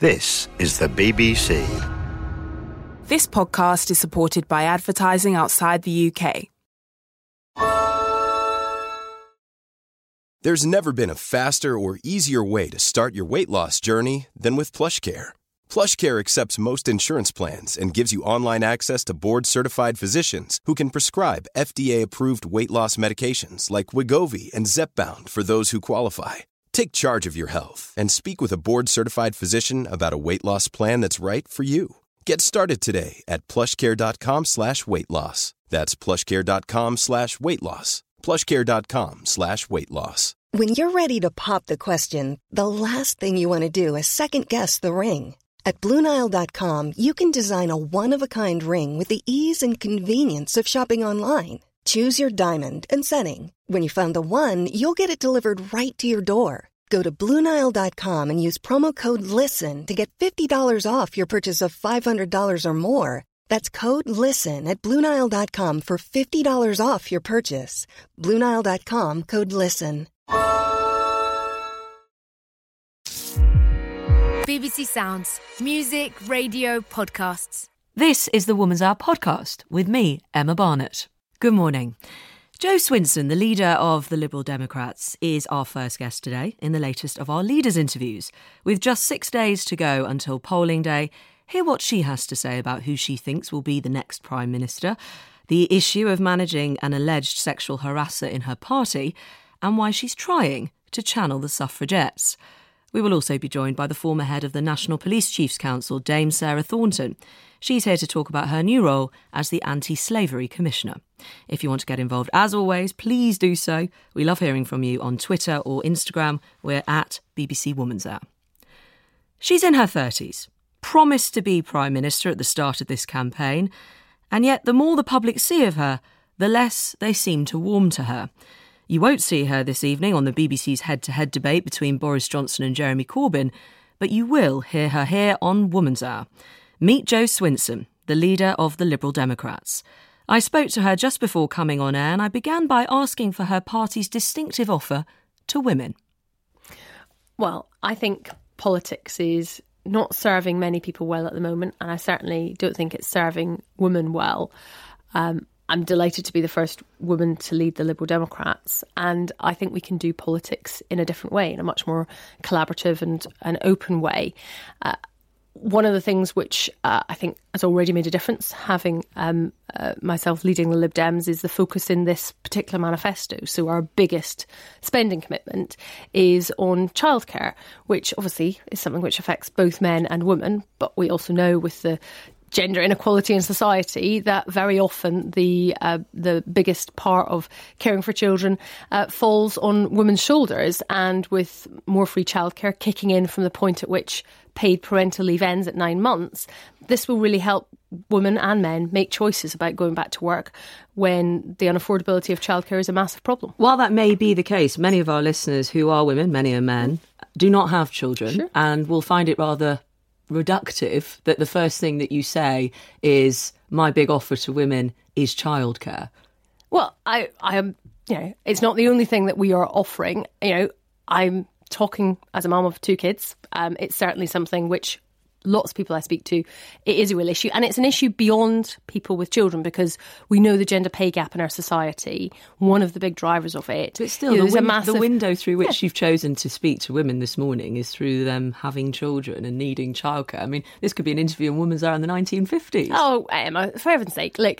This is the BBC. This podcast is supported by advertising outside the UK. There's never been a faster or easier way to start your weight loss journey than with PlushCare. PlushCare accepts most insurance plans and gives you online access to board-certified physicians who can prescribe FDA-approved weight loss medications like Wegovy and Zepbound for those who qualify. Take charge of your health and speak with a board-certified physician about a weight loss plan that's right for you. Get started today at plushcare.com/weight loss. That's plushcare.com/weight loss. plushcare.com/weight loss. When you're ready to pop the question, the last thing you want to do is second-guess the ring. At BlueNile.com, you can design a one-of-a-kind ring with the ease and convenience of shopping online. Choose your diamond and setting. When you find the one, you'll get it delivered right to your door. Go to BlueNile.com and use promo code LISTEN to get $50 off your purchase of $500 or more. That's code LISTEN at BlueNile.com for $50 off your purchase. BlueNile.com, code LISTEN. BBC Sounds. Music, radio, podcasts. This is the Woman's Hour podcast with me, Emma Barnett. Good morning. Jo Swinson, the leader of the Liberal Democrats, is our first guest today in the latest of our leaders' interviews. With just 6 days to go until polling day, hear what she has to say about who she thinks will be the next Prime Minister, the issue of managing an alleged sexual harasser in her party, and why she's trying to channel the suffragettes. We will also be joined by the former head of the National Police Chiefs Council, Dame Sarah Thornton. She's here to talk about her new role as the Anti-Slavery Commissioner. If you want to get involved, as always, please do so. We love hearing from you on Twitter or Instagram. We're at BBC Woman's Hour. She's in her 30s, promised to be Prime Minister at the start of this campaign, and yet the more the public see of her, the less they seem to warm to her. You won't see her this evening on the BBC's head-to-head debate between Boris Johnson and Jeremy Corbyn, but you will hear her here on Woman's Hour. Meet Jo Swinson, the leader of the Liberal Democrats. I spoke to her just before coming on air, and I began by asking for her party's distinctive offer to women. Well, I think politics is not serving many people well at the moment, and I certainly don't think it's serving women well. I'm delighted to be the first woman to lead the Liberal Democrats, and I think we can do politics in a different way, in a much more collaborative and an open way. One of the things which I think has already made a difference, having myself leading the Lib Dems, is the focus in this particular manifesto. So our biggest spending commitment is on childcare, which obviously is something which affects both men and women. But we also know with the gender inequality in society that very often the biggest part of caring for children falls on women's shoulders, and with more free childcare kicking in from the point at which paid parental leave ends at 9 months, this will really help women and men make choices about going back to work when the unaffordability of childcare is a massive problem. While that may be the case, many of our listeners who are women, many are men, do not have children, Sure. and will find it rather reductive that the first thing that you say is, my big offer to women is childcare. Well, I am, it's not the only thing that we are offering. I'm talking as a mum of 2 kids. It's certainly something which lots of people I speak to, it is a real issue. And it's an issue beyond people with children, because we know the gender pay gap in our society, one of the big drivers of it. But still, the window through which you've chosen to speak to women this morning is through them having children and needing childcare. I mean, this could be an interview on Women's Hour in the 1950s. Oh, Emma, for heaven's sake. Look,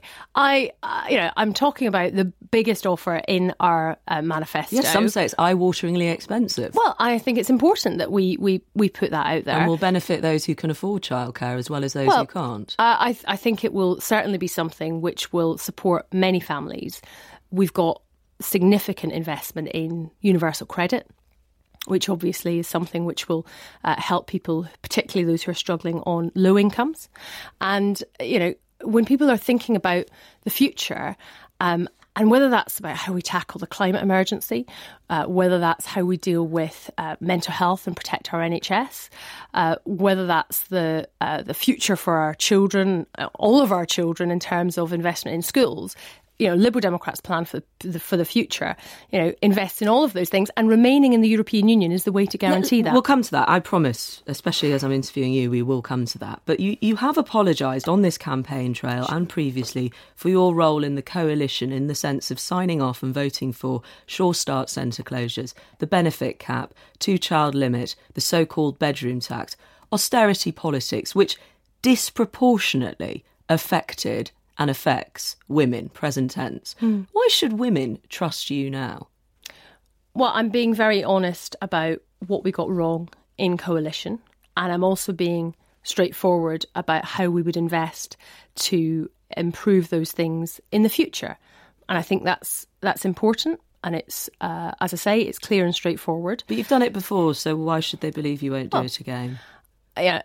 I'm talking about the biggest offer in our manifesto. Yes, some say it's eye-wateringly expensive. Well, I think it's important that we put that out there. And will benefit those who can afford childcare as well as those who can't. I think it will certainly be something which will support many families. We've got significant investment in universal credit, which obviously is something which will help people, particularly those who are struggling on low incomes. And, when people are thinking about the future, and whether that's about how we tackle the climate emergency, whether that's how we deal with mental health and protect our NHS, whether that's the future for our children, all of our children in terms of investment in schools, Liberal Democrats' plan for the future, invest in all of those things, and remaining in the European Union is the way to guarantee that. We'll come to that, I promise, especially as I'm interviewing you, we will come to that. But you have apologised on this campaign trail and previously for your role in the coalition in the sense of signing off and voting for Sure Start centre closures, the benefit cap, 2-child limit, the so-called bedroom tax, austerity politics, which disproportionately affected and affects women, present tense. Why should women trust you now? Well, I'm being very honest about what we got wrong in coalition, and I'm also being straightforward about how we would invest to improve those things in the future. And I think that's important, and it's, as I say, it's clear and straightforward. But you've done it before, so why should they believe you won't do it again? Yeah,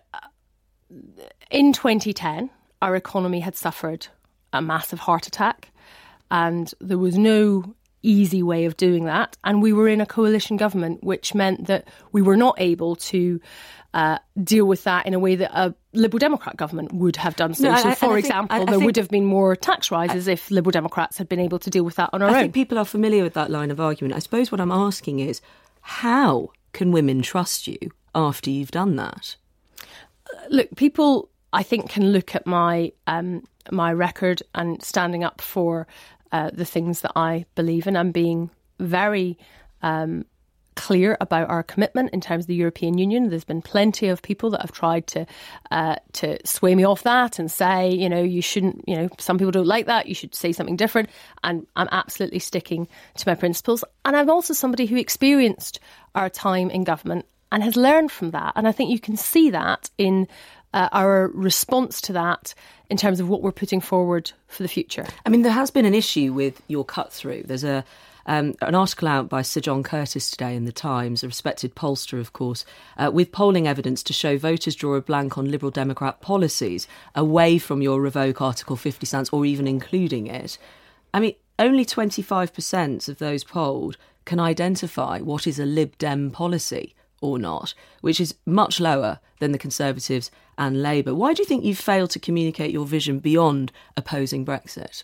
in 2010, our economy had suffered a massive heart attack, and there was no easy way of doing that. And we were in a coalition government, which meant that we were not able to deal with that in a way that a Liberal Democrat government would have done so. So, for example, there would have been more tax rises if Liberal Democrats had been able to deal with that on our own. I think people are familiar with that line of argument. I suppose what I'm asking is, how can women trust you after you've done that? Look, people, I think, can look at my my record and standing up for the things that I believe in. I'm being very clear about our commitment in terms of the European Union. There's been plenty of people that have tried to sway me off that and say, you shouldn't, some people don't like that, you should say something different. And I'm absolutely sticking to my principles. And I'm also somebody who experienced our time in government and has learned from that. And I think you can see that in our response to that in terms of what we're putting forward for the future. I mean, there has been an issue with your cut-through. There's an article out by Sir John Curtis today in The Times, a respected pollster, of course, with polling evidence to show voters draw a blank on Liberal Democrat policies away from your revoke Article 50 stance or even including it. I mean, only 25% of those polled can identify what is a Lib Dem policy or not, which is much lower than the Conservatives and Labour. Why do you think you've failed to communicate your vision beyond opposing Brexit?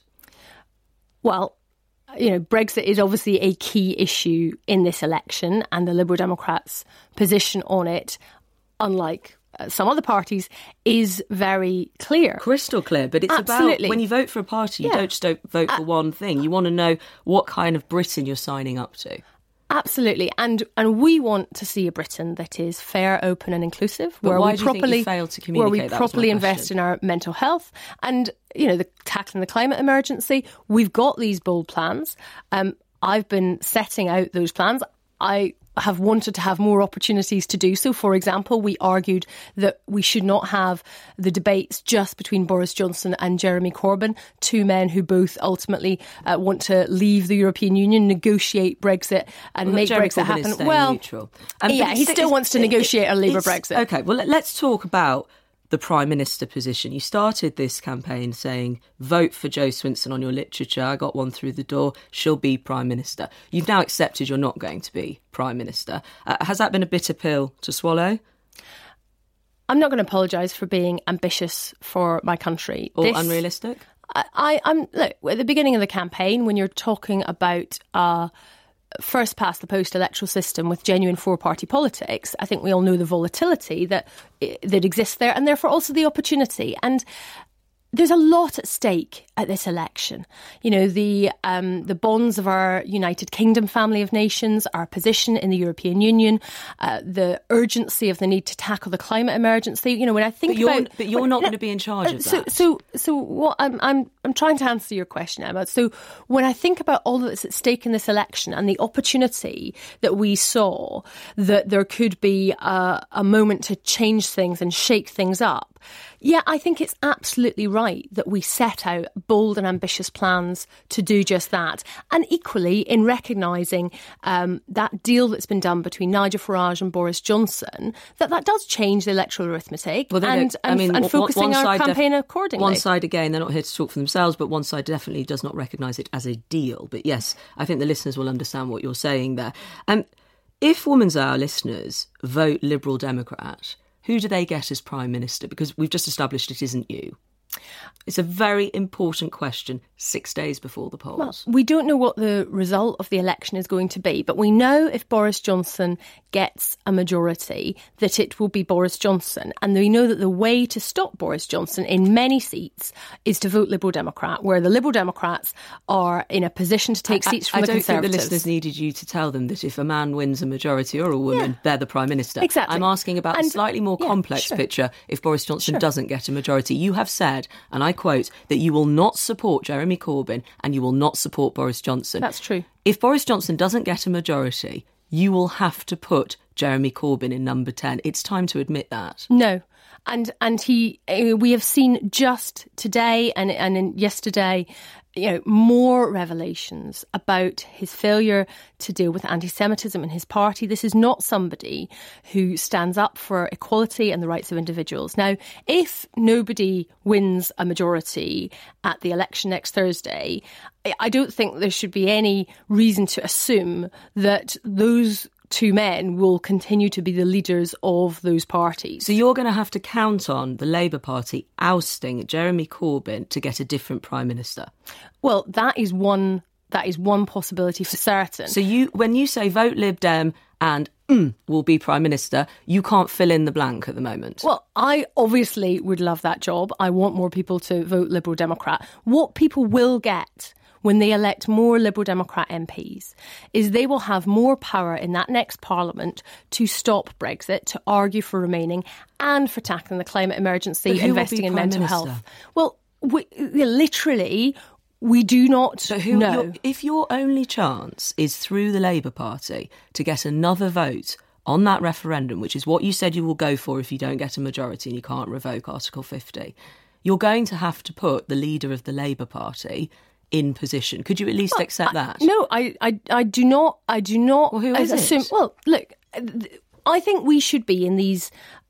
Well, Brexit is obviously a key issue in this election, and the Liberal Democrats' position on it, unlike some other parties, is very clear. Crystal clear, but it's Absolutely. About when you vote for a party, you don't just vote for one thing. You want to know what kind of Britain you're signing up to. Absolutely, and we want to see a Britain that is fair, open, and inclusive, but where why we do you think you failed to communicate? where we properly invest in our mental health, and tackling the climate emergency. We've got these bold plans. I've been setting out those plans. I have wanted to have more opportunities to do so. For example, we argued that we should not have the debates just between Boris Johnson and Jeremy Corbyn, two men who both ultimately want to leave the European Union, negotiate Brexit and make Jeremy Brexit Corbyn happen. Well, neutral. He still wants to negotiate a Labour Brexit. Okay, well, let's talk about the Prime Minister position. You started this campaign saying, vote for Jo Swinson on your literature. I got one through the door. She'll be Prime Minister. You've now accepted you're not going to be Prime Minister. Has that been a bitter pill to swallow? I'm not going to apologise for being ambitious for my country. Or unrealistic? I'm look, at the beginning of the campaign, when you're talking about first past the post electoral system with genuine four-party politics, I think we all know the volatility that exists there, and therefore also the opportunity. And there's a lot at stake at this election. The bonds of our United Kingdom family of nations, our position in the European Union, the urgency of the need to tackle the climate emergency. When I think but you're not going to be in charge of that. So what I'm trying to answer your question, Emma. So when I think about all that's at stake in this election and the opportunity that we saw that there could be a moment to change things and shake things up. Yeah, I think it's absolutely right that we set out bold and ambitious plans to do just that. And equally, in recognising that deal that's been done between Nigel Farage and Boris Johnson, that does change the electoral arithmetic and focusing our campaign accordingly. One side, again, they're not here to talk for themselves, but one side definitely does not recognise it as a deal. But yes, I think the listeners will understand what you're saying there. If Woman's Hour listeners vote Liberal Democrat, who do they get as Prime Minister? Because we've just established it isn't you. It's a very important question 6 days before the polls. Well, we don't know what the result of the election is going to be, but we know if Boris Johnson gets a majority that it will be Boris Johnson. And we know that the way to stop Boris Johnson in many seats is to vote Liberal Democrat, where the Liberal Democrats are in a position to take seats from the Conservatives. I don't think the listeners needed you to tell them that if a man wins a majority or a woman, they're the Prime Minister. Exactly. I'm asking about a slightly more complex picture if Boris Johnson doesn't get a majority. You have said, and I quote, that you will not support Jeremy Corbyn and you will not support Boris Johnson. That's true. If Boris Johnson doesn't get a majority, you will have to put Jeremy Corbyn in number 10. It's time to admit that. No. And we have seen just today and yesterday, more revelations about his failure to deal with anti-Semitism in his party. This is not somebody who stands up for equality and the rights of individuals. Now, if nobody wins a majority at the election next Thursday, I don't think there should be any reason to assume that those two men will continue to be the leaders of those parties. So you're going to have to count on the Labour Party ousting Jeremy Corbyn to get a different Prime Minister. Well, that is one possibility for certain. So when you say vote Lib Dem and will be Prime Minister, you can't fill in the blank at the moment. Well, I obviously would love that job. I want more people to vote Liberal Democrat. What people will get when they elect more Liberal Democrat MPs is they will have more power in that next Parliament to stop Brexit, to argue for remaining and for tackling the climate emergency, investing in mental health. Well, we do not know. If your only chance is through the Labour Party to get another vote on that referendum, which is what you said you will go for if you don't get a majority and you can't revoke Article 50, you're going to have to put the leader of the Labour Party in position. Could you at least accept that? No, I do not. Well, who is it? Well, look, I think we should be in these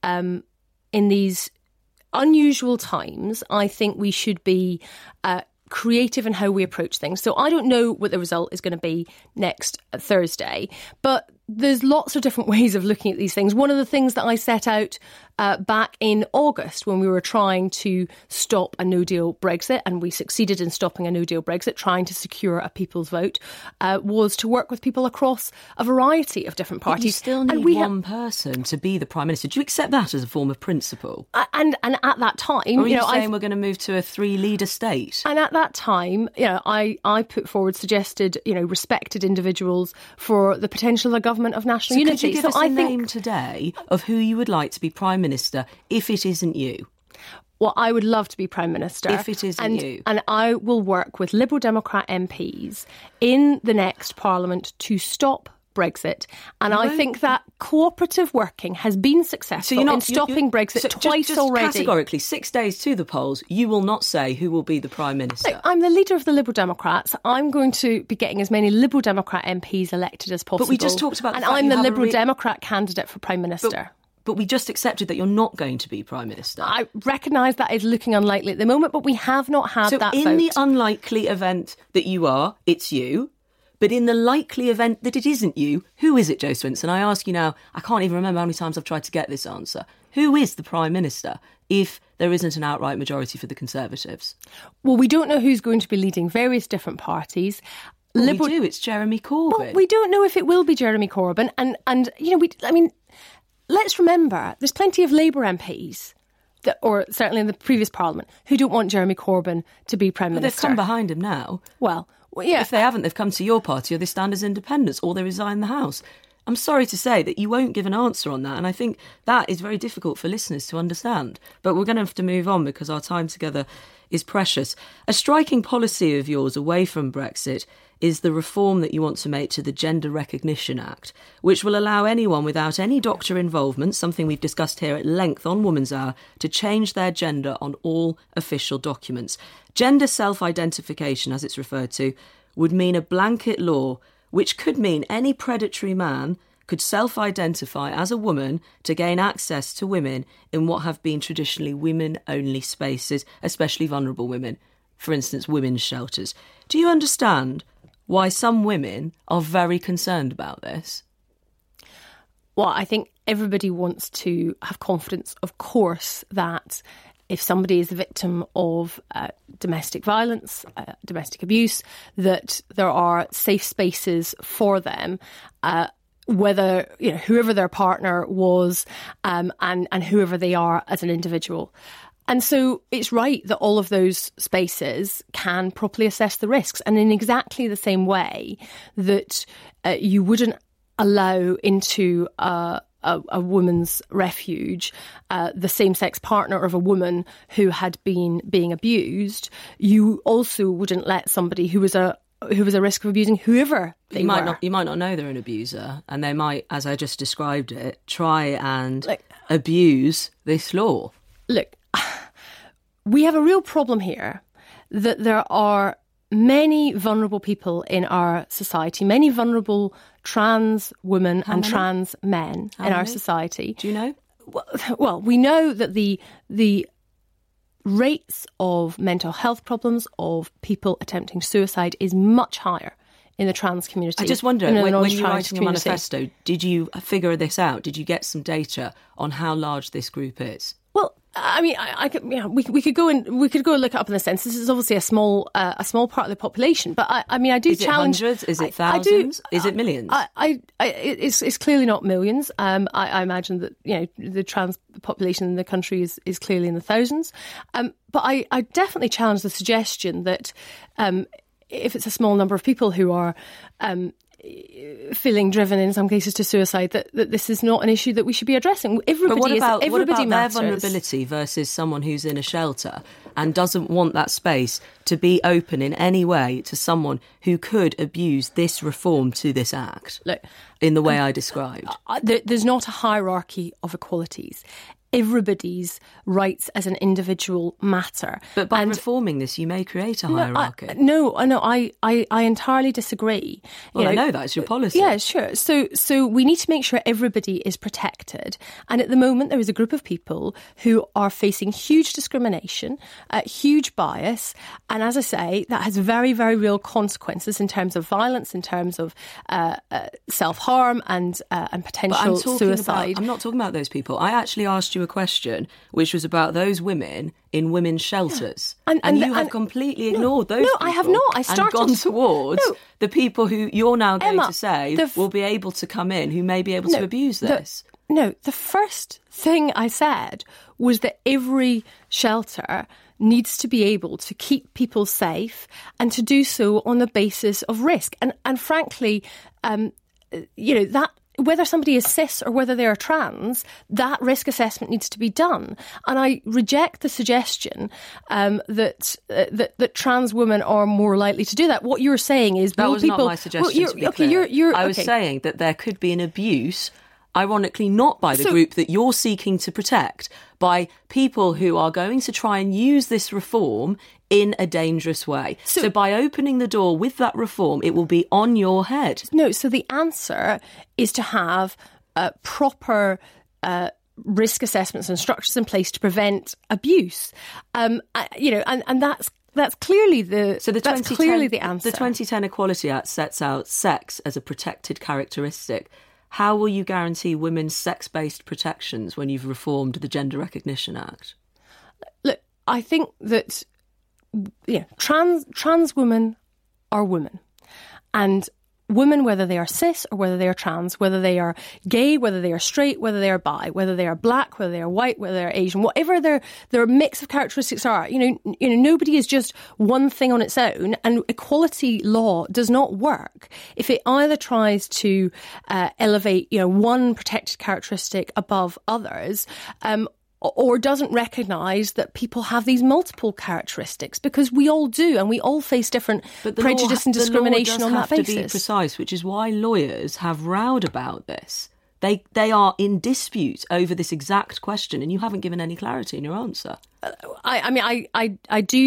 unusual times. I think we should be creative in how we approach things. So I don't know what the result is going to be next Thursday, but there's lots of different ways of looking at these things. One of the things that I set out back in August when we were trying to stop a no-deal Brexit, and we succeeded in stopping a no-deal Brexit, trying to secure a people's vote, was to work with people across a variety of different parties. But you still need one person to be the Prime Minister. Do you accept that as a form of principle? And at that time... Or are you saying we're going to move to a three-leader state? And at that time, I put forward, suggested, respected individuals for the potential of a government of national unity. Could you give us a name today of who you would like to be Prime Minister if it isn't you? Well, I would love to be Prime Minister. If it isn't you. And I will work with Liberal Democrat MPs in the next Parliament to stop Brexit. And I think that cooperative working has been successful in stopping Brexit twice already. Categorically, 6 days to the polls, you will not say who will be the Prime Minister. Look, I'm the leader of the Liberal Democrats. I'm going to be getting as many Liberal Democrat MPs elected as possible. But we just talked about and I'm the Liberal Democrat candidate for Prime Minister. But we just accepted that you're not going to be Prime Minister. I recognise that is looking unlikely at the moment, but we have not had that vote. So in the unlikely event that you are, it's you. But in the likely event that it isn't you, who is it, Jo Swinson? I ask you now, I can't even remember how many times I've tried to get this answer. Who is the Prime Minister if there isn't an outright majority for the Conservatives? Well, we don't know who's going to be leading various different parties. We do, it's Jeremy Corbyn. Well, we don't know if it will be Jeremy Corbyn. And let's remember, there's plenty of Labour MPs, or certainly in the previous Parliament, who don't want Jeremy Corbyn to be Prime Minister. They've come behind him now. Well, yeah. If they haven't, they've come to your party or they stand as independents or they resign the House. I'm sorry to say that you won't give an answer on that, and I think that is very difficult for listeners to understand. But we're going to have to move on because our time together is precious. A striking policy of yours away from Brexit is the reform that you want to make to the Gender Recognition Act, which will allow anyone without any doctor involvement, something we've discussed here at length on Woman's Hour, to change their gender on all official documents. Gender self-identification, as it's referred to, would mean a blanket law which could mean any predatory man could self-identify as a woman to gain access to women in what have been traditionally women-only spaces, especially vulnerable women, for instance, women's shelters. Do you understand why some women are very concerned about this? Well, I think everybody wants to have confidence, of course, that if somebody is the victim of domestic violence, domestic abuse, that there are safe spaces for them, whether, whoever their partner was, and whoever they are as an individual. And so it's right that all of those spaces can properly assess the risks. And in exactly the same way that you wouldn't allow into a woman's refuge the same-sex partner of a woman who had been being abused, you also wouldn't let somebody who was a risk of abusing whoever they were. You might not know they're an abuser, and they might, as I just described it, try and abuse this law. Look, we have a real problem here that there are many vulnerable people in our society, many vulnerable trans women and trans men in our society. Do you know? Well, we know that the rates of mental health problems, of people attempting suicide, is much higher in the trans community. I just wonder, when you're writing a manifesto, did you figure this out? Did you get some data on how large this group is? Well, I mean, we could go and look it up in the census. This is obviously a small part of the population, but I do challenge. Is it hundreds? Is it thousands? Is it millions? It's clearly not millions. I imagine that the trans population in the country is clearly in the thousands. But I definitely challenge the suggestion that if it's a small number of people who are feeling driven in some cases to suicide, that this is not an issue that we should be addressing. But what about matters. Their vulnerability versus someone who's in a shelter and doesn't want that space to be open in any way to someone who could abuse this reform to this act? Look, in the way I described. There's not a hierarchy of equalities. Everybody's rights as an individual matter. But by reforming this, you may create a hierarchy. I entirely disagree. Well, I know that's your policy. Yeah, sure. So we need to make sure everybody is protected. And at the moment, there is a group of people who are facing huge discrimination, huge bias. And as I say, that has very, very real consequences in terms of violence, in terms of self-harm and potential suicide. I'm not talking about those people. I actually asked you a question which was about those women in women's shelters. Yeah. And you have completely ignored those people. No, I have not. And gone towards the people who you're now going to say will be able to come in, who may be able to abuse this. The first thing I said was that every shelter needs to be able to keep people safe and to do so on the basis of risk. And frankly, that whether somebody is cis or whether they are trans, that risk assessment needs to be done. And I reject the suggestion that trans women are more likely to do that. What you're saying is that was not my suggestion. I was saying that there could be an abuse, ironically not by the group that you're seeking to protect, by people who are going to try and use this reform in a dangerous way. So by opening the door with that reform, it will be on your head. No, so the answer is to have proper risk assessments and structures in place to prevent abuse. And that's clearly the answer. The 2010 Equality Act sets out sex as a protected characteristic. How will you guarantee women's sex-based protections when you've reformed the Gender Recognition Act? Look, I think that trans women are women. And women, whether they are cis or whether they are trans, whether they are gay, whether they are straight, whether they are bi, whether they are black, whether they are white, whether they are Asian, whatever their mix of characteristics are, nobody is just one thing on its own, and equality law does not work if it either tries to elevate, one protected characteristic above others, or doesn't recognise that people have these multiple characteristics, because we all do, and we all face different prejudice and discrimination on that basis. The law does have to be precise, which is why lawyers have rowed about this. They are in dispute over this exact question, and you haven't given any clarity in your answer. I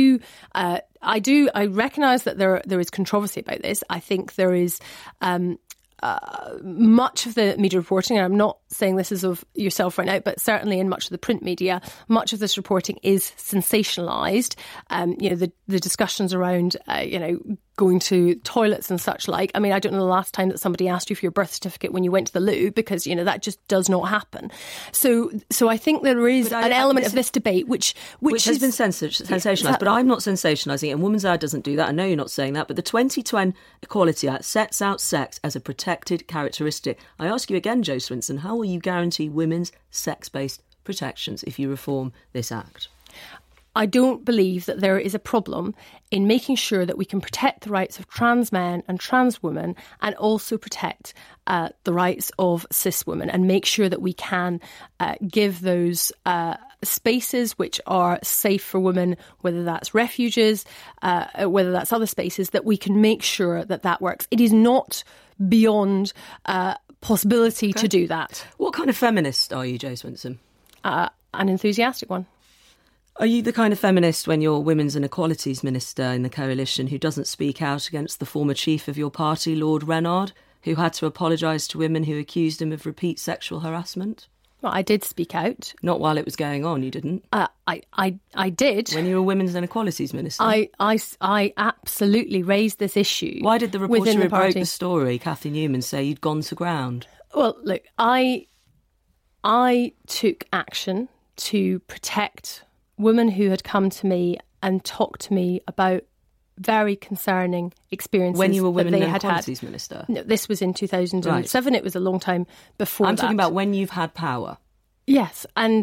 recognise that there is controversy about this. I think there is much of the media reporting, and I'm not saying this is of yourself right now, but certainly in much of the print media, much of this reporting is sensationalised. The discussions around, going to toilets and such like. I mean, I don't know the last time that somebody asked you for your birth certificate when you went to the loo, because, that just does not happen. So I think there is an element of this debate which has been sensationalised, but I'm not sensationalising it, and Women's Hour doesn't do that. I know you're not saying that, but the 2010 Equality Act sets out sex as a protected characteristic. I ask you again, Jo Swinson, how will you guarantee women's sex-based protections if you reform this act? I don't believe that there is a problem in making sure that we can protect the rights of trans men and trans women, and also protect the rights of cis women, and make sure that we can give those spaces which are safe for women, whether that's refuges, whether that's other spaces, that we can make sure that works. It is not beyond possibility to do that. What kind of feminist are you, Jo Swinson? An enthusiastic one. Are you the kind of feminist, when you're Women's and Equalities Minister in the coalition, who doesn't speak out against the former chief of your party, Lord Renaud, who had to apologise to women who accused him of repeat sexual harassment? Well, I did speak out. Not while it was going on, you didn't? I did. When you were Women's and Equalities Minister? I absolutely raised this issue. Why did the reporter who broke the story, Cathy Newman, say you'd gone to ground? Well, look, I took action to protect women who had come to me and talked to me about very concerning experiences. When you were Women and had Equalities Minister? No, this was in 2007. Right. It was a long time before I'm talking about when you've had power. Yes, and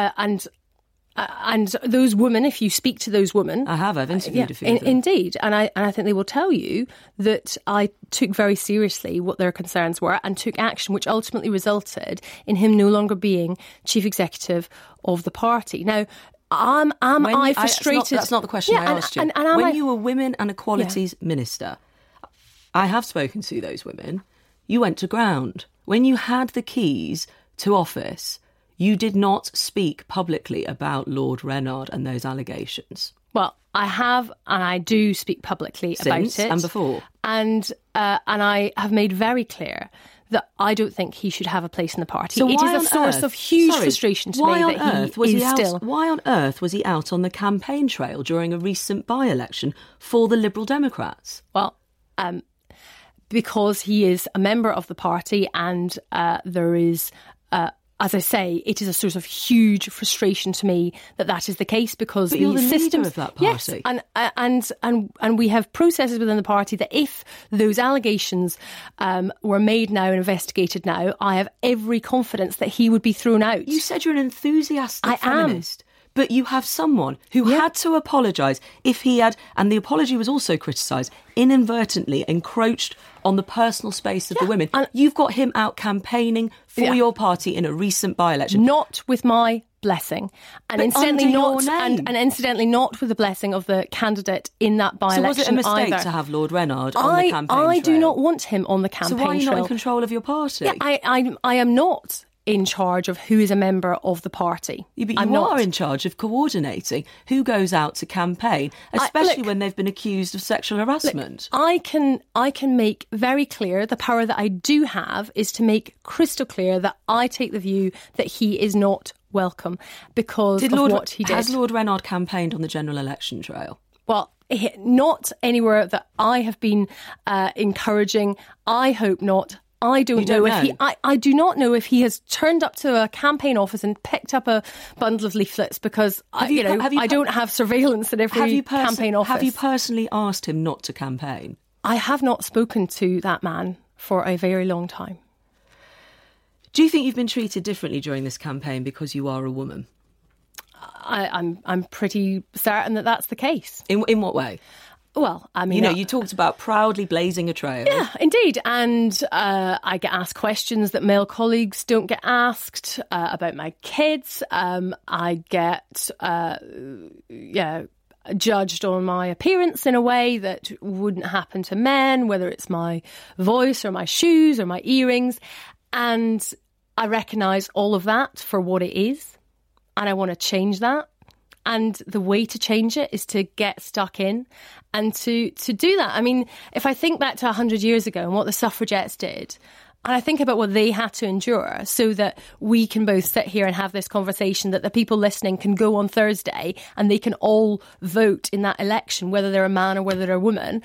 those women, if you speak to those women... I've interviewed a few of them. Indeed, and I think they will tell you that I took very seriously what their concerns were, and took action which ultimately resulted in him no longer being chief executive of the party. Now, am I frustrated? That's not the question I asked you. When you were Women and Equalities Minister, I have spoken to those women. You went to ground. When you had the keys to office, you did not speak publicly about Lord Renaud and those allegations. Well, I have, and I do speak publicly about it. And before. And I have made very clear that I don't think he should have a place in the party. So it is a source of huge frustration to me that he is still... Why on earth was he out on the campaign trail during a recent by-election for the Liberal Democrats? Well, because he is a member of the party, and there is... as I say, it is a source of huge frustration to me that is the case, because but you're the leader of that party. Yes, and we have processes within the party that if those allegations were made now and investigated now, I have every confidence that he would be thrown out. You said you're an enthusiastic feminist. But you have someone who had to apologise if he had, and the apology was also criticised, inadvertently encroached on the personal space of the women. And you've got him out campaigning for your party in a recent by-election. Not with my blessing. And incidentally not with the blessing of the candidate in that by-election either. So was it a mistake to have Lord Renaud on the campaign trail? I do not want him on the campaign trail. So why are you not in control of your party? Yeah, I am not in charge of who is a member of the party. Yeah, but you are in charge of coordinating who goes out to campaign, especially when they've been accused of sexual harassment. Look, I can make very clear, the power that I do have is to make crystal clear that I take the view that he is not welcome because of what he did. Has Lord Renaud campaigned on the general election trail? Well, not anywhere that I have been encouraging. I hope not. I don't know if he. I do not know if he has turned up to a campaign office and picked up a bundle of leaflets, because I don't have surveillance at every campaign office. Have you personally asked him not to campaign? I have not spoken to that man for a very long time. Do you think you've been treated differently during this campaign because you are a woman? I'm pretty certain that that's the case. In what way? Well, I mean... you talked about proudly blazing a trail. Yeah, indeed. And I get asked questions that male colleagues don't get asked about my kids. I get, judged on my appearance in a way that wouldn't happen to men, whether it's my voice or my shoes or my earrings. And I recognise all of that for what it is. And I want to change that. And the way to change it is to get stuck in and to do that. I mean, if I think back to 100 years ago and what the suffragettes did, And I think about what they had to endure so that we can both sit here and have this conversation, that the people listening can go on Thursday and they can all vote in that election, whether they're a man or whether they're a woman.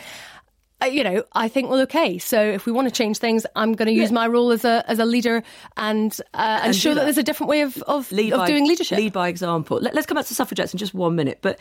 I think, well, OK, so if we want to change things, I'm going to use my role as a leader and show that there's a different way of doing leadership. Lead by example. Let's come back to suffragettes in just 1 minute. But,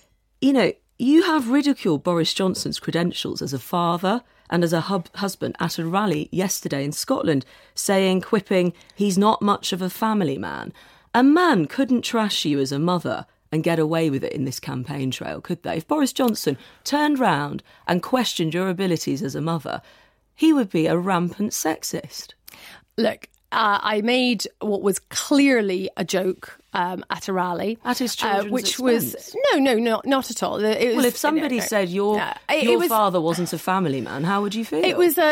you have ridiculed Boris Johnson's credentials as a father and as a husband at a rally yesterday in Scotland, quipping, he's not much of a family man. A man couldn't trash you as a mother and get away with it in this campaign trail, could they? If Boris Johnson turned round and questioned your abilities as a mother, he would be a rampant sexist. Look, I made what was clearly a joke at a rally. At his children's which expense. Was... No, not at all. It was, if somebody said your father wasn't a family man, how would you feel? It was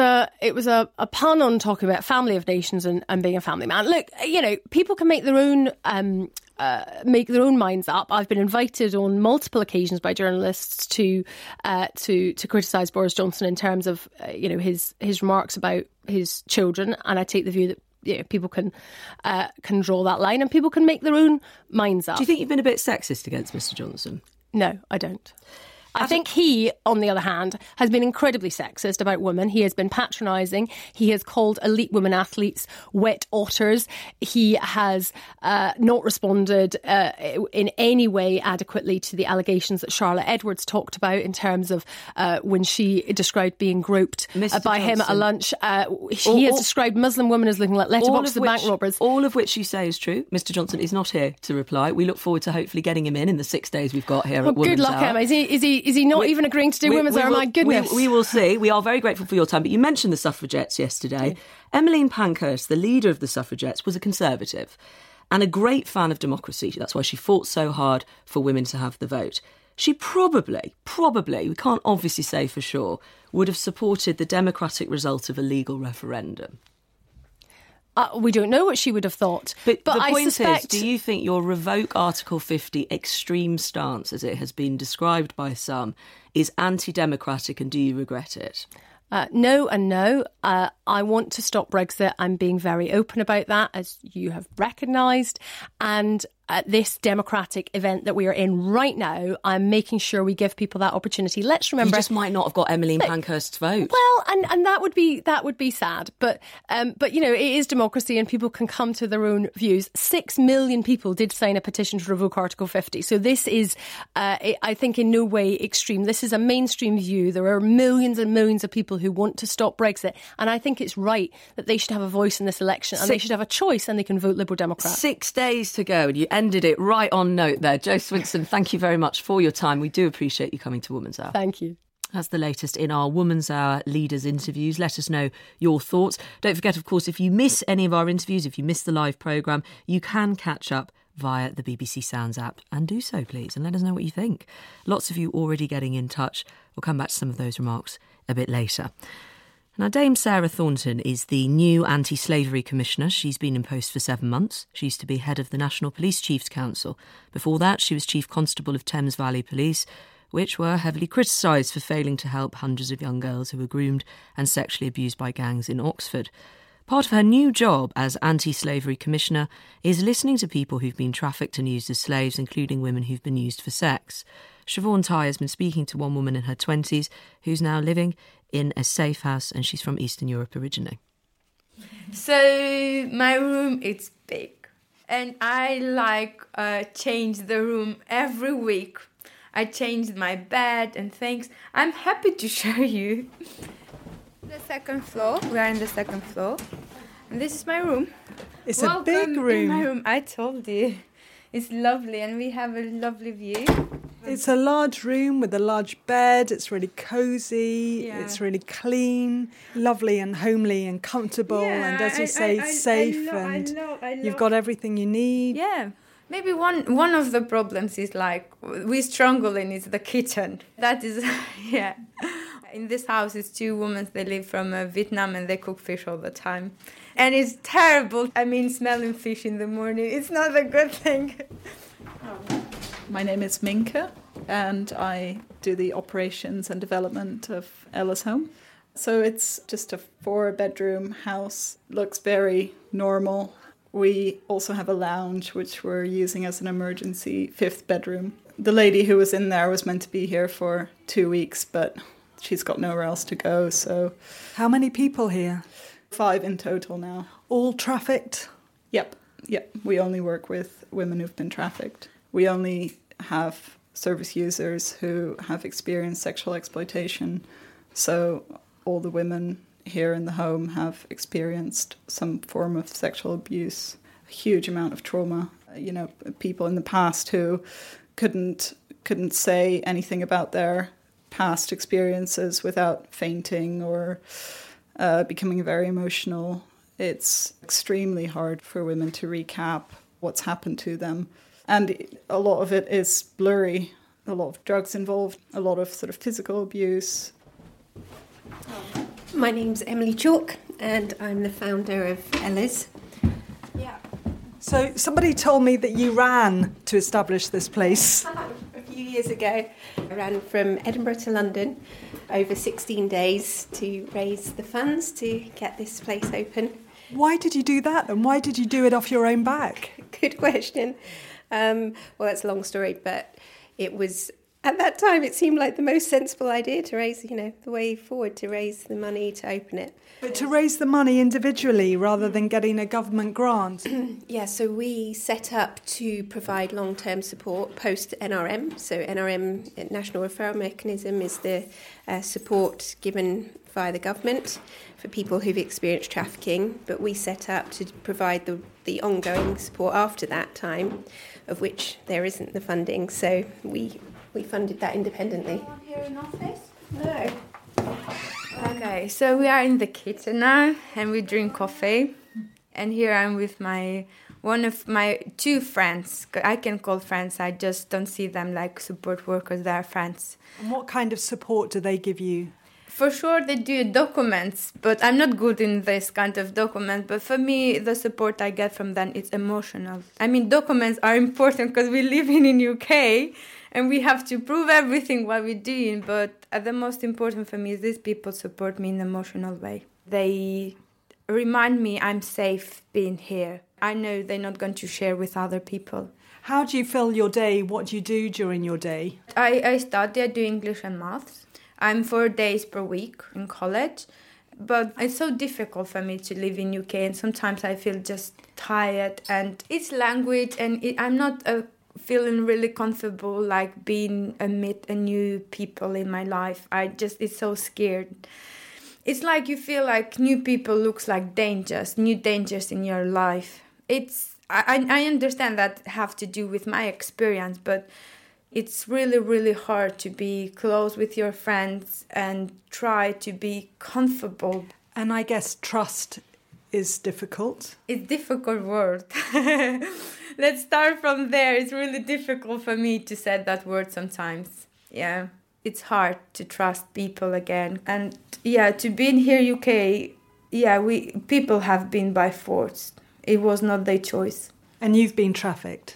a pun on talking about family of nations and being a family man. Look, people can make their own minds up. I've been invited on multiple occasions by journalists to criticise Boris Johnson in terms of his remarks about his children, and I take the view that people can draw that line and people can make their own minds up. Do you think you've been a bit sexist against Mr. Johnson? No, I don't. I think he, on the other hand, has been incredibly sexist about women. He has been patronising. He has called elite women athletes wet otters. He has not responded in any way adequately to the allegations that Charlotte Edwards talked about in terms of when she described being groped by him at a lunch. He has described Muslim women as looking like letterboxes of bank robbers. All of which you say is true. Mr. Johnson is not here to reply. We look forward to hopefully getting him in the 6 days we've got here at Women's Good luck, Hour. Emma. Is he not even agreeing to do Women's Hour? My goodness. We will see. We are very grateful for your time. But you mentioned the suffragettes yesterday. Emmeline Pankhurst, the leader of the suffragettes, was a Conservative and a great fan of democracy. That's why she fought so hard for women to have the vote. She probably, we can't obviously say for sure, would have supported the democratic result of a legal referendum. We don't know what she would have thought. But the point is, do you think your revoke Article 50 extreme stance, as it has been described by some, is anti-democratic, and do you regret it? No and no. I want to stop Brexit. I'm being very open about that, as you have recognised. And at this democratic event that we are in right now, I'm making sure we give people that opportunity. Let's remember, you just might not have got Emmeline Pankhurst's vote. Well, and that would be sad. But it is democracy, and people can come to their own views. 6 million people did sign a petition to revoke Article 50. So this is, I think, in no way extreme. This is a mainstream view. There are millions and millions of people who want to stop Brexit, and I think it's right that they should have a voice in this election, and they should have a choice, and they can vote Liberal Democrat. 6 days to go, and you ended it right on note there. Jo Swinson, thank you very much for your time. We do appreciate you coming to Woman's Hour. Thank you. That's the latest in our Woman's Hour leaders interviews. Let us know your thoughts. Don't forget, of course, if you miss any of our interviews, if you miss the live programme, you can catch up via the BBC Sounds app, and do so, please, and let us know what you think. Lots of you already getting in touch. We'll come back to some of those remarks a bit later. Now, Dame Sarah Thornton is the new Anti-Slavery Commissioner. She's been in post for 7 months. She used to be head of the National Police Chiefs Council. Before that, she was Chief Constable of Thames Valley Police, which were heavily criticised for failing to help hundreds of young girls who were groomed and sexually abused by gangs in Oxford. Part of her new job as Anti-Slavery Commissioner is listening to people who've been trafficked and used as slaves, including women who've been used for sex. Siobhan Tighe has been speaking to one woman in her 20s who's now living in a safe house, and she's from Eastern Europe originally. So my room is big, and I change the room every week. I changed my bed and things. I'm happy to show you the second floor. We are in the second floor, and this is my room. It's a big room. In my room, I told you. It's lovely, and we have a lovely view. It's a large room with a large bed. It's really cosy. Yeah. It's really clean, lovely and homely and comfortable. Yeah, and as you say, safe. I love you've got everything you need. Yeah. Maybe one of the problems is we struggle in is the kitchen. That is, yeah. In this house, it's 2 women. They live from Vietnam, and they cook fish all the time. And it's terrible. I mean, smelling fish in the morning, it's not a good thing. My name is Minke, and I do the operations and development of Ella's Home. So it's just a 4-bedroom house. Looks very normal. We also have a lounge, which we're using as an emergency 5th bedroom. The lady who was in there was meant to be here for 2 weeks, but she's got nowhere else to go, so... How many people here? 5 in total now. All trafficked? Yep. We only work with women who've been trafficked. We only have service users who have experienced sexual exploitation. So all the women here in the home have experienced some form of sexual abuse, a huge amount of trauma. You know, people in the past who couldn't say anything about their past experiences without fainting or becoming very emotional. It's extremely hard for women to recap what's happened to them. And a lot of it is blurry, a lot of drugs involved, a lot of sort of physical abuse. My name's Emily Chalk and I'm the founder of Ella's. So somebody told me that you ran to establish this place. A few years ago, I ran from Edinburgh to London over 16 days to raise the funds to get this place open. Why did you do that, and why did you do it off your own back? Good question. Well, that's a long story, but it was, at that time, it seemed like the most sensible idea to raise, the way forward, to raise the money to open it. But to raise the money individually rather than getting a government grant? Yeah, so we set up to provide long-term support post-NRM. So NRM, National Referral Mechanism, is the support given via the government for people who've experienced trafficking. But we set up to provide the ongoing support after that time, of which there isn't the funding. So we funded that independently. Anyone here in office? No. Okay, so we are in the kitchen now and we drink coffee. And here I'm with one of my 2 friends. I can call friends, I just don't see them like support workers, they are friends. And what kind of support do they give you? For sure they do documents, but I'm not good in this kind of document. But for me, the support I get from them is emotional. I mean, documents are important because we live in UK and we have to prove everything what we're doing. But the most important for me is these people support me in an emotional way. They remind me I'm safe being here. I know they're not going to share with other people. How do you fill your day? What do you do during your day? I study, I do English and maths. I'm 4 days per week in college, but it's so difficult for me to live in UK and sometimes I feel just tired and it's language and I'm not feeling really comfortable like being amid a new people in my life. It's so scared. It's like you feel like new people looks like new dangers in your life. I understand that have to do with my experience, but it's really, really hard to be close with your friends and try to be comfortable. And I guess trust is difficult. It's a difficult word. Let's start from there. It's really difficult for me to say that word sometimes. Yeah, it's hard to trust people again. And yeah, to be in here UK, people have been by force. It was not their choice. And you've been trafficked?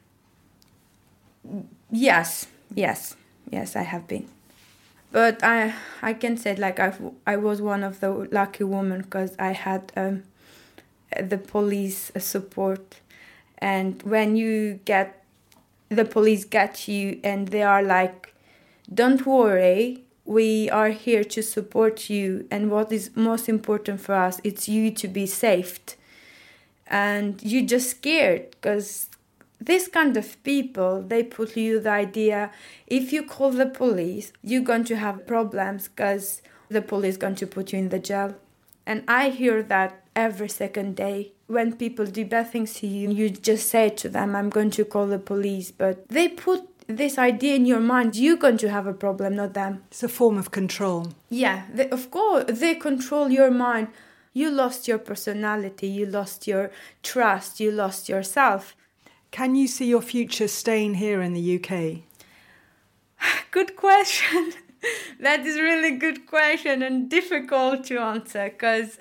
Yes, I have been. But I can say like I was one of the lucky women because I had the police support. And when the police get you and they are like, don't worry, we are here to support you. And what is most important for us, it's you to be saved. And you're just scared because this kind of people, they put you the idea, if you call the police, you're going to have problems because the police is going to put you in the jail. And I hear that every second day. When people do bad things to you, you just say to them, I'm going to call the police. But they put this idea in your mind, you're going to have a problem, not them. It's a form of control. Yeah, of course, they control your mind. You lost your personality, you lost your trust, you lost yourself. Can you see your future staying here in the UK? Good question. That is really good question and difficult to answer because,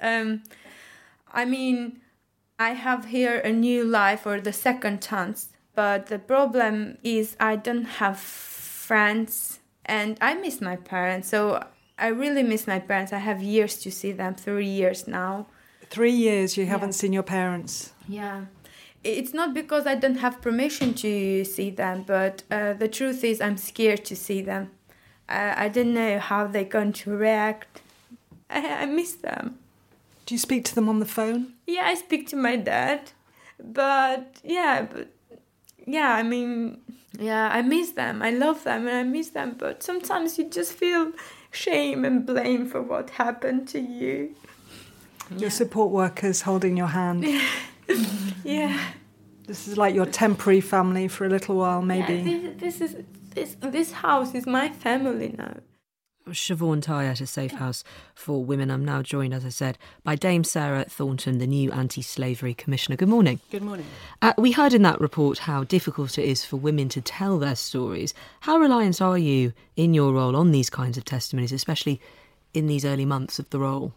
I have here a new life or the second chance. But the problem is I don't have friends and I miss my parents. So I really miss my parents. I have years to see them, 3 years now. 3 years you haven't seen your parents? Yeah. It's not because I don't have permission to see them, but the truth is I'm scared to see them. I don't know how they're going to react. I miss them. Do you speak to them on the phone? Yeah, I speak to my dad. I miss them. I love them and I miss them. But sometimes you just feel shame and blame for what happened to you. Your support workers holding your hand. Yeah. This is like your temporary family for a little while, maybe. Yeah, this house is my family now. Siobhan Ty at a Safe House for Women. I'm now joined, as I said, by Dame Sarah Thornton, the new Anti-Slavery Commissioner. Good morning. Good morning. We heard in that report how difficult it is for women to tell their stories. How reliant are you in your role on these kinds of testimonies, especially in these early months of the role?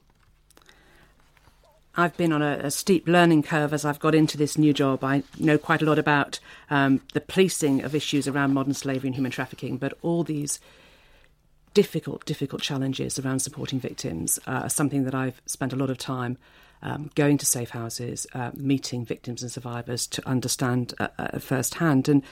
I've been on a steep learning curve as I've got into this new job. I know quite a lot about the policing of issues around modern slavery and human trafficking, but all these difficult challenges around supporting victims are something that I've spent a lot of time going to safe houses, meeting victims and survivors to understand firsthand. And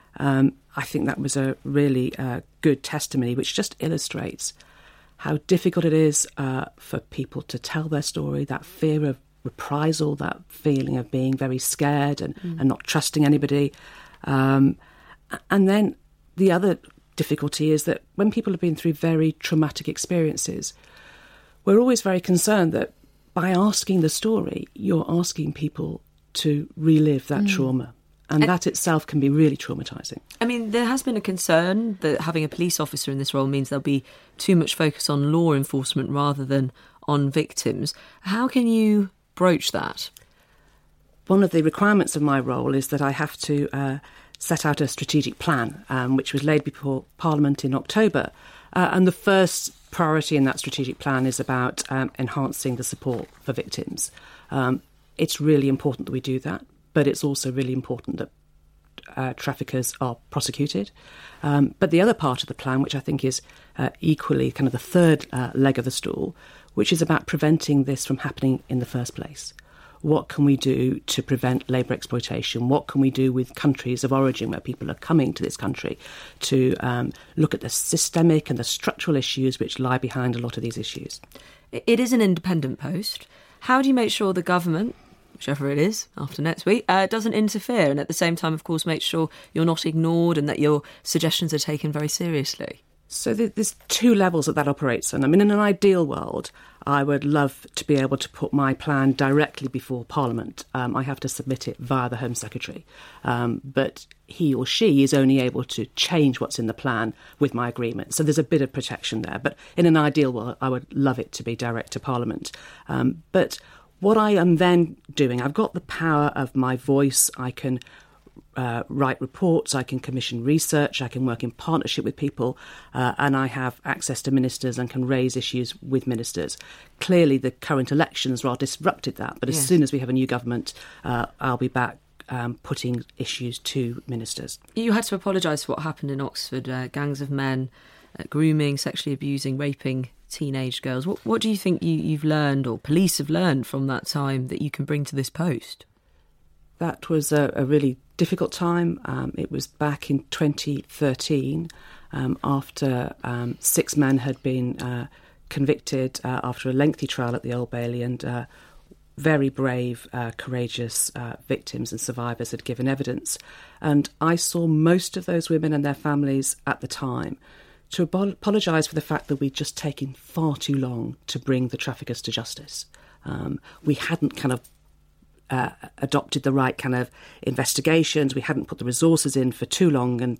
I think that was a really good testimony, which just illustrates how difficult it is for people to tell their story, that fear of reprisal, that feeling of being very scared and not trusting anybody. And then the other difficulty is that when people have been through very traumatic experiences, we're always very concerned that by asking the story, you're asking people to relive that trauma. And that itself can be really traumatising. I mean, there has been a concern that having a police officer in this role means there'll be too much focus on law enforcement rather than on victims. How can you broach that? One of the requirements of my role is that I have to set out a strategic plan, which was laid before Parliament in October. And the first priority in that strategic plan is about enhancing the support for victims. It's really important that we do that, but it's also really important that traffickers are prosecuted. But the other part of the plan, which I think is equally kind of the third leg of the stool, which is about preventing this from happening in the first place. What can we do to prevent labour exploitation? What can we do with countries of origin where people are coming to this country to look at the systemic and the structural issues which lie behind a lot of these issues? It is an independent post. How do you make sure the government, whichever it is after next week, doesn't interfere and at the same time, of course, make sure you're not ignored and that your suggestions are taken very seriously? So there's two levels that operates on. I mean, in an ideal world, I would love to be able to put my plan directly before Parliament. I have to submit it via the Home Secretary. But he or she is only able to change what's in the plan with my agreement. So there's a bit of protection there. But in an ideal world, I would love it to be direct to Parliament. But what I am then doing, I've got the power of my voice. I can write reports, I can commission research, I can work in partnership with people, and I have access to ministers and can raise issues with ministers. Clearly, the current elections rather disrupted that, but as soon as we have a new government, I'll be back putting issues to ministers. You had to apologise for what happened in Oxford, gangs of men grooming, sexually abusing, raping teenage girls. What do you think you've learned or police have learned from that time that you can bring to this post? That was a really difficult time. It was back in 2013 after 6 men had been convicted after a lengthy trial at the Old Bailey, and very brave, courageous victims and survivors had given evidence. And I saw most of those women and their families at the time to apologise for the fact that we'd just taken far too long to bring the traffickers to justice. We hadn't kind of adopted the right kind of investigations. We hadn't put the resources in for too long, and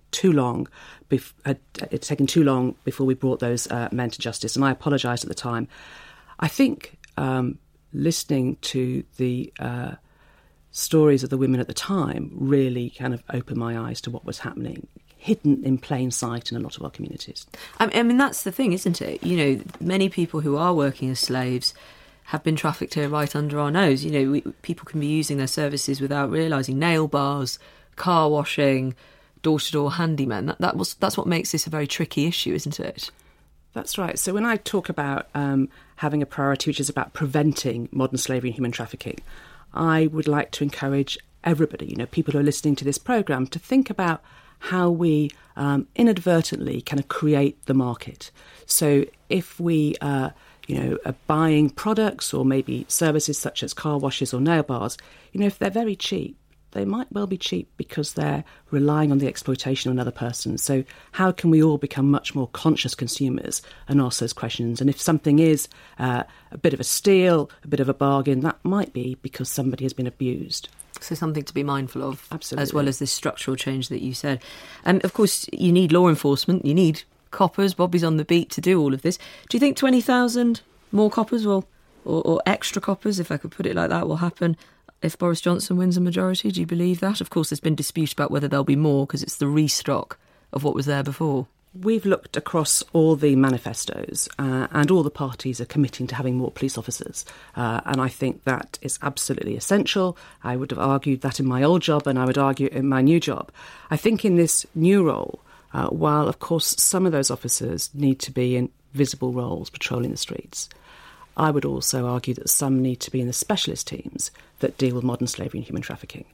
it's taken too long before we brought those men to justice. And I apologised at the time. I think listening to the stories of the women at the time really kind of opened my eyes to what was happening, hidden in plain sight in a lot of our communities. I mean, that's the thing, isn't it? You know, many people who are working as slaves have been trafficked here right under our nose. You know, people can be using their services without realising. Nail bars, car washing, door-to-door handymen. That's what makes this a very tricky issue, isn't it? That's right. So when I talk about having a priority which is about preventing modern slavery and human trafficking, I would like to encourage everybody, people who are listening to this programme, to think about how we inadvertently kind of create the market. So if we are buying products or maybe services such as car washes or nail bars, if they're very cheap, they might well be cheap because they're relying on the exploitation of another person. So how can we all become much more conscious consumers and ask those questions? And if something is a bit of a steal, a bit of a bargain, that might be because somebody has been abused. So something to be mindful of. Absolutely. As well as this structural change that you said. And of course, you need law enforcement, you need coppers. Bobby's on the beat to do all of this. Do you think 20,000 more coppers will, or extra coppers, if I could put it like that, will happen if Boris Johnson wins a majority? Do you believe that? Of course, there's been dispute about whether there'll be more because it's the restock of what was there before. We've looked across all the manifestos and all the parties are committing to having more police officers. And I think that is absolutely essential. I would have argued that in my old job and I would argue in my new job. I think in this new role, while, of course, some of those officers need to be in visible roles patrolling the streets, I would also argue that some need to be in the specialist teams that deal with modern slavery and human trafficking.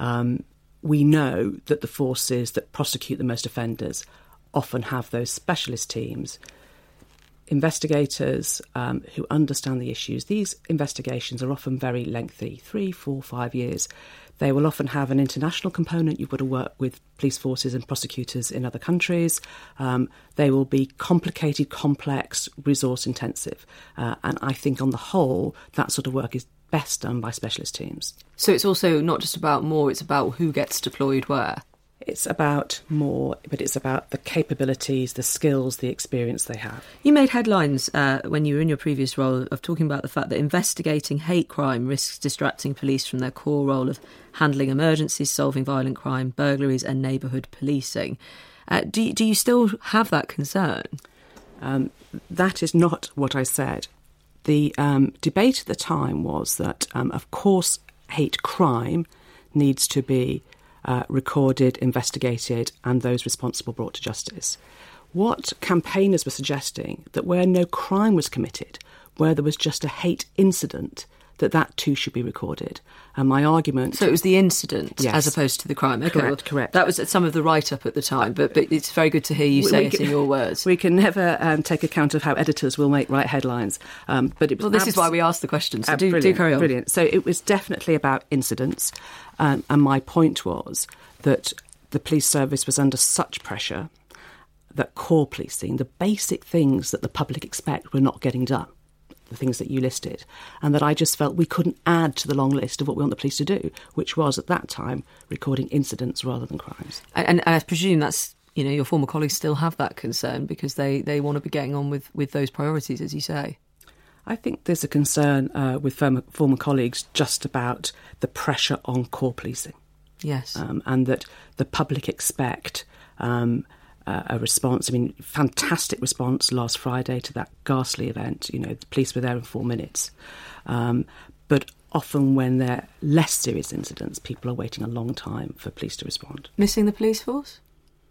We know that the forces that prosecute the most offenders often have those specialist teams, investigators who understand the issues. These investigations are often very lengthy, 3, 4, 5 years. They will often have an international component. You've got to work with police forces and prosecutors in other countries. They will be complicated, complex, resource intensive. And I think on the whole, that sort of work is best done by specialist teams. So it's also not just about more, it's about who gets deployed where. It's about more, but it's about the capabilities, the skills, the experience they have. You made headlines when you were in your previous role of talking about the fact that investigating hate crime risks distracting police from their core role of handling emergencies, solving violent crime, burglaries and neighbourhood policing. Do you still have that concern? That is not what I said. The debate at the time was that, of course, hate crime needs to be recorded, investigated, and those responsible brought to justice. What campaigners were suggesting, that where no crime was committed, where there was just a hate incident, that too should be recorded. And my argument... So it was the incident, yes, as opposed to the crime. Okay, correct, correct. That was some of the write-up at the time, but it's very good to hear you say it in your words. We can never take account of how editors will write headlines. But it was this is why we asked the question, so do carry on. Brilliant. So it was definitely about incidents. And my point was that the police service was under such pressure that core policing, the basic things that the public expect, were not getting done, the things that you listed, and that I just felt we couldn't add to the long list of what we want the police to do, which was, at that time, recording incidents rather than crimes. And I presume that's, your former colleagues still have that concern because they want to be getting on with those priorities, as you say. I think there's a concern with former colleagues just about the pressure on core policing. Yes. And that the public expect a response. I mean, fantastic response last Friday to that ghastly event. The police were there in 4 minutes. But often when they're less serious incidents, people are waiting a long time for police to respond. Missing the police force?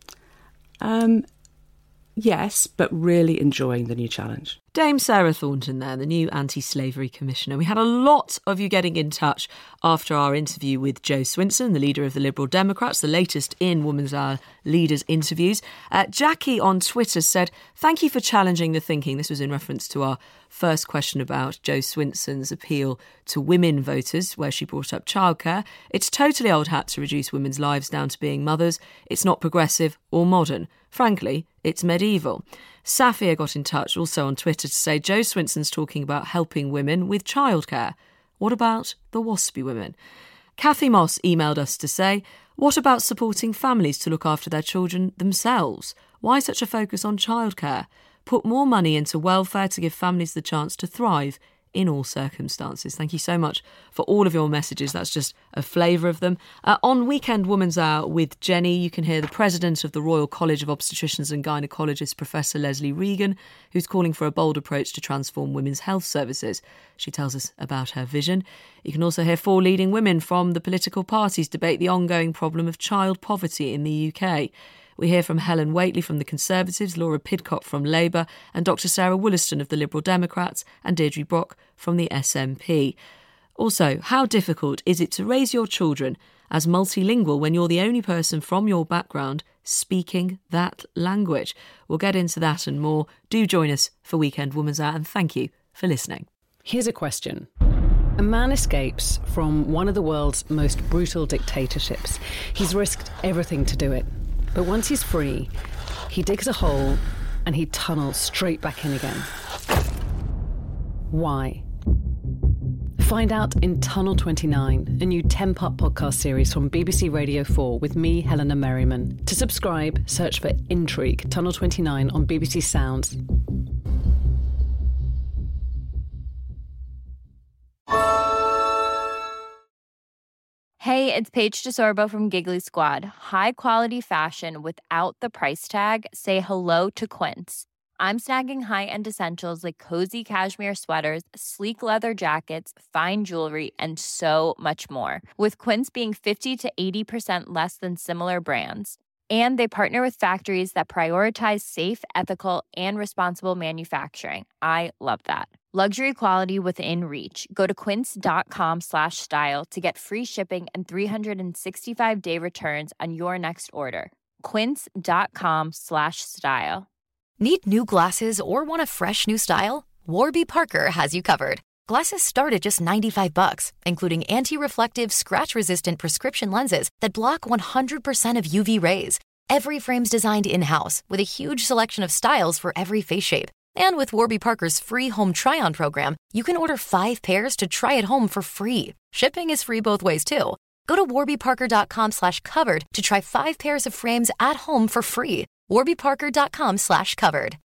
Yes, but really enjoying the new challenge. Dame Sarah Thornton there, the new Anti-Slavery Commissioner. We had a lot of you getting in touch after our interview with Jo Swinson, the leader of the Liberal Democrats, the latest in Women's Hour Leaders interviews. Jackie on Twitter said, "Thank you for challenging the thinking." This was in reference to our first question about Jo Swinson's appeal to women voters, where she brought up childcare. It's totally old hat to reduce women's lives down to being mothers. It's not progressive or modern. Frankly, it's medieval. Safia got in touch also on Twitter to say Jo Swinson's talking about helping women with childcare. What about the waspy women? Kathy Moss emailed us to say, what about supporting families to look after their children themselves? Why such a focus on childcare? Put more money into welfare to give families the chance to thrive in all circumstances. Thank you so much for all of your messages. That's just a flavour of them. On Weekend Woman's Hour with Jenny, you can hear the president of the Royal College of Obstetricians and Gynaecologists, Professor Leslie Regan, who's calling for a bold approach to transform women's health services. She tells us about her vision. You can also hear 4 leading women from the political parties debate the ongoing problem of child poverty in the UK. We hear from Helen Whately from the Conservatives, Laura Pidcock from Labour, and Dr Sarah Wollaston of the Liberal Democrats, and Deirdre Brock from the SNP. Also, how difficult is it to raise your children as multilingual when you're the only person from your background speaking that language? We'll get into that and more. Do join us for Weekend Woman's Hour, and thank you for listening. Here's a question. A man escapes from one of the world's most brutal dictatorships. He's risked everything to do it. But once he's free, he digs a hole and he tunnels straight back in again. Why? Find out in Tunnel 29, a new 10-part podcast series from BBC Radio 4 with me, Helena Merriman. To subscribe, search for Intrigue, Tunnel 29 on BBC Sounds. Hey, it's Paige DeSorbo from Giggly Squad. High quality fashion without the price tag. Say hello to Quince. I'm snagging high-end essentials like cozy cashmere sweaters, sleek leather jackets, fine jewelry, and so much more. With Quince being 50 to 80% less than similar brands. And they partner with factories that prioritize safe, ethical, and responsible manufacturing. I love that. Luxury quality within reach. Go to quince.com/style to get free shipping and 365-day returns on your next order. Quince.com/style. Need new glasses or want a fresh new style? Warby Parker has you covered. Glasses start at just $95, including anti-reflective, scratch-resistant prescription lenses that block 100% of UV rays. Every frame's designed in-house with a huge selection of styles for every face shape. And with Warby Parker's free home try-on program, you can order 5 pairs to try at home for free. Shipping is free both ways, too. Go to warbyparker.com/covered to try 5 pairs of frames at home for free. warbyparker.com/covered.